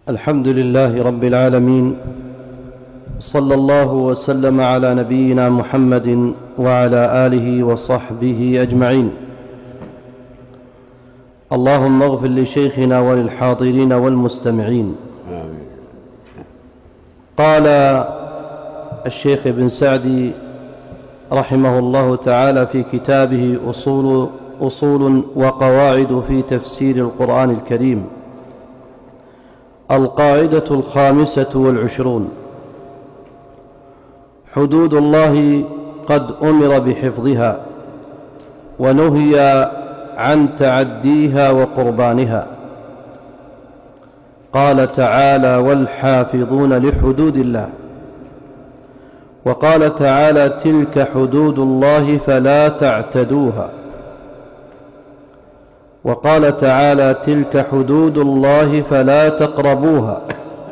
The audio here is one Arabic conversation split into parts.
الحمد لله رب العالمين، صلى الله وسلم على نبينا محمد وعلى آله وصحبه أجمعين. اللهم اغفر لشيخنا وللحاضرين والمستمعين. قال الشيخ ابن سعدي رحمه الله تعالى في كتابه أصول وقواعد في تفسير القرآن الكريم: القاعدة 25: حدود الله قد أمر بحفظها ونهي عن تعديها وقربانها. قال تعالى: والحافظون لحدود الله. وقال تعالى: تلك حدود الله فلا تعتدوها. وقال تعالى: تلك حدود الله فلا تقربوها.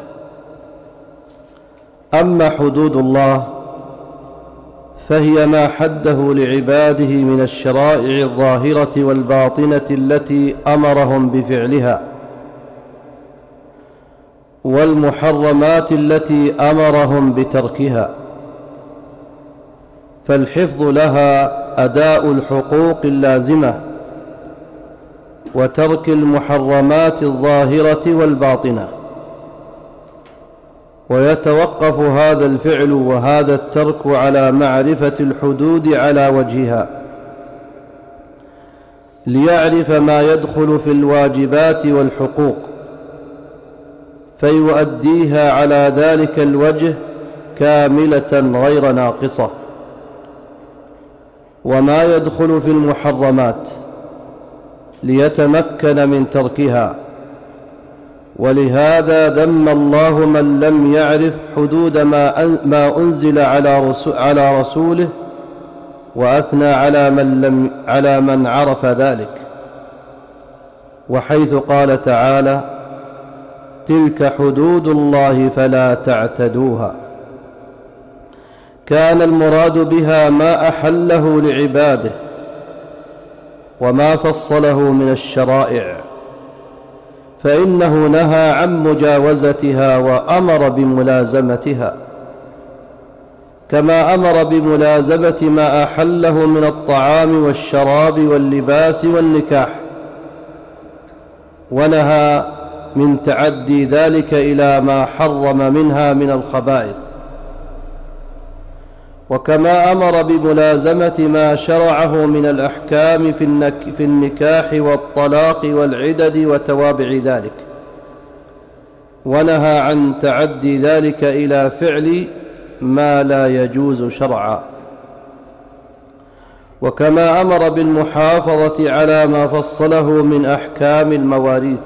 أما حدود الله فهي ما حده لعباده من الشرائع الظاهرة والباطنة التي أمرهم بفعلها، والمحرمات التي أمرهم بتركها، فالحفظ لها أداء الحقوق اللازمة وترك المحرمات الظاهرة والباطنة. ويتوقف هذا الفعل وهذا الترك على معرفة الحدود على وجهها، ليعرف ما يدخل في الواجبات والحقوق فيؤديها على ذلك الوجه كاملة غير ناقصة، وما يدخل في المحرمات ليتمكن من تركها. ولهذا ذم الله من لم يعرف حدود ما أنزل على رسوله، وأثنى على من عرف ذلك، وحيث قال تعالى: تلك حدود الله فلا تعتدوها، كان المراد بها ما أحله لعباده وما فصله من الشرائع، فإنه نهى عن مجاوزتها وأمر بملازمتها، كما أمر بملازمة ما أحله من الطعام والشراب واللباس والنكاح، ونهى من تعدي ذلك إلى ما حرم منها من الخبائث، وكما أمر بملازمة ما شرعه من الأحكام في النكاح والطلاق والعدد وتوابع ذلك، ونهى عن تعدي ذلك إلى فعل ما لا يجوز شرعا، وكما أمر بالمحافظة على ما فصله من أحكام المواريث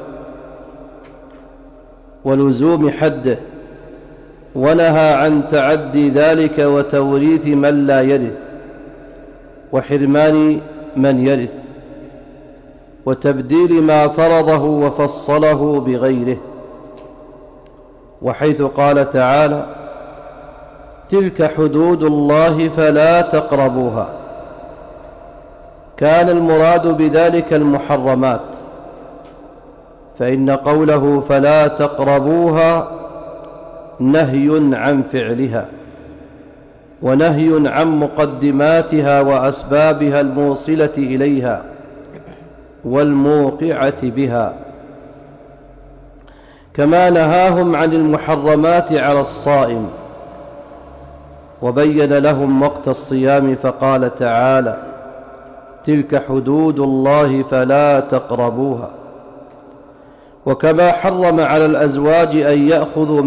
ولزوم حده، ونهى عن تعدي ذلك وتوريث من لا يرث وحرمان من يرث وتبديل ما فرضه وفصله بغيره، وحيث قال تعالى: تلك حدود الله فلا تقربوها، كان المراد بذلك المحرمات، فإن قوله فلا تقربوها نهي عن فعلها، ونهي عن مقدماتها وأسبابها الموصلة إليها والموقعة بها، كما نهاهم عن المحرمات على الصائم، وبين لهم وقت الصيام فقال تعالى: تلك حدود الله فلا تقربوها. وكما حرم على الأزواج أن يأخذوا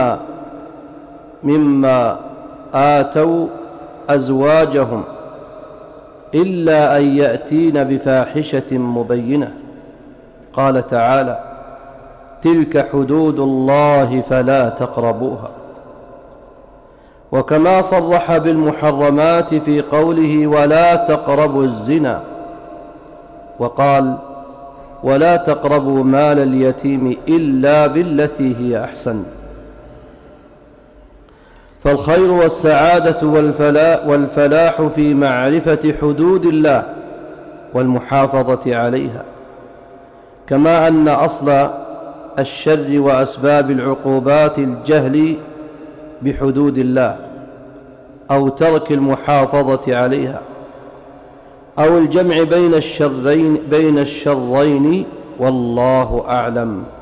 مما آتوا أزواجهم إلا أن يأتين بفاحشة مبينة، قال تعالى: تلك حدود الله فلا تقربوها. وكما صرح بالمحرمات في قوله: ولا تقربوا الزنا، وقال: ولا تقربوا مال اليتيم إلا بالتي هي أحسن. فالخير والسعادة والفلاح في معرفة حدود الله والمحافظة عليها، كما أن أصل الشر وأسباب العقوبات الجهل بحدود الله أو ترك المحافظة عليها أو الجمع بين الشرين والله أعلم.